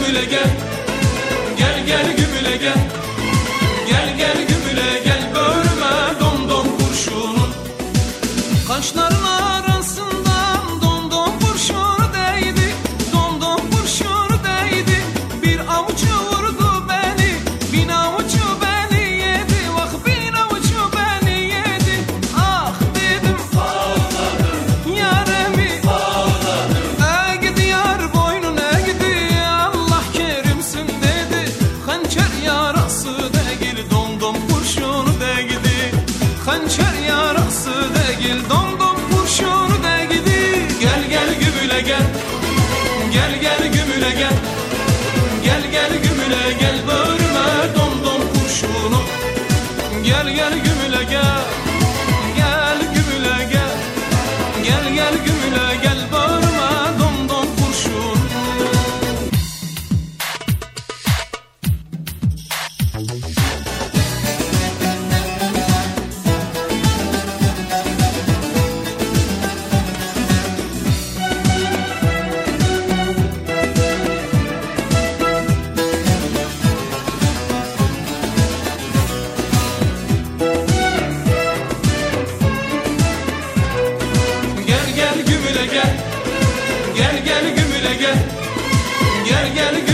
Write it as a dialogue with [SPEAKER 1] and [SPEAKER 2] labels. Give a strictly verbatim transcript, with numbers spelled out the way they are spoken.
[SPEAKER 1] gümüle gel. Gel gel gümüle gel. Gel gel gümüle gel. Böğrüme dom dom kurşunun. Kaşların arasından dom dom kurşunu değdi. Dom dom kurşunu değdi. Bir avuç vurdu beni. Bin avuç beni yedi. Vah bin avuç beni yedi. Ah dedim ağladım. Yaremi ağladım. Eğdi yar boynun eğdi. Allah kerimsin dedi. Hançer yarası değil. Dom dom kurşunu değdi. Hançer yarası değil. Dom dom kurşunu değdi. Gel gel gümüle gel. Gel gel gümüle gel. Gel gel gümüle gel. Böğrüme dom dom kurşunu. Gel gel gümüle gel. Gel gümüle gel. Gel gel gümüle gel. Böğrüme dom dom kurşunu. Gel gel gümüle gel. Gel gel gümüle gel. Gel gel gümüle